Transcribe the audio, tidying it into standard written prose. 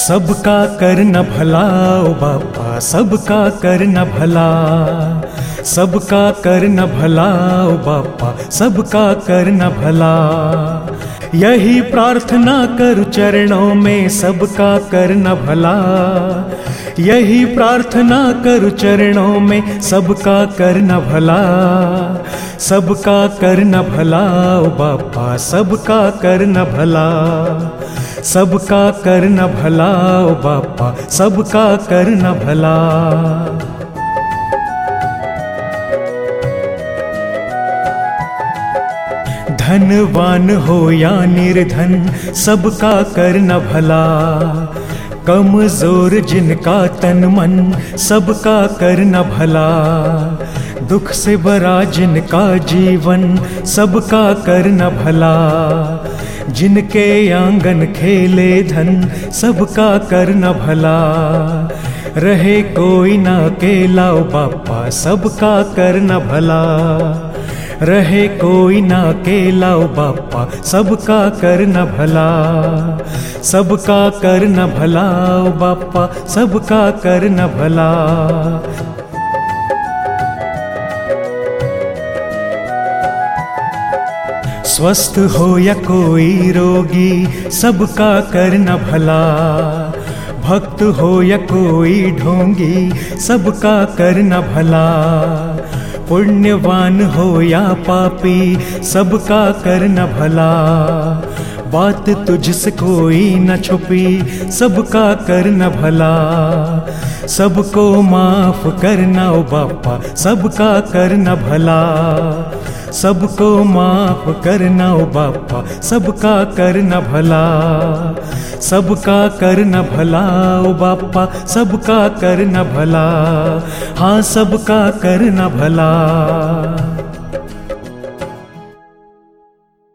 सबका करना भला ओ बापा, सबका करना भला, सबका करना भला ओ बापा, सबका करना भला। यही प्रार्थना करूं चरणों में, सबका करना भला। यही प्रार्थना करूं चरणों में, सबका करना भला। सबका करना भला ओ बापा, सबका करना भला। सबका करना भला ओ बापा, सबका करना भला। धनवान हो या निर्धन, सबका करना भला। कमजोर जिनका तन मन, सबका करना भला। दुख से भरा जिनका जीवन, सबका करना भला। जिनके आंगन खेले धन, सबका करना भला। रहे कोई ना अकेला ओ बापा, सबका करना भला। रहे कोई ना अकेला ओ बापा, सबका करना भला। सबका करना भला ओ बापा, सबका करना भला। स्वस्थ हो या कोई रोगी, सबका करना भला। भक्त हो या कोई ढोंगी, सबका करना भला। पुण्यवान हो या पापी, सबका करना भला। बात तुझसे कोई न छुपी, सबका करना भला। सबको माफ करना ओ बापा, सबका करना भला। सबको माफ करना ओ बापा, सबका करना भला। सबका करना भला ओ बापा, सबका करना भला। हाँ, सबका करना भला।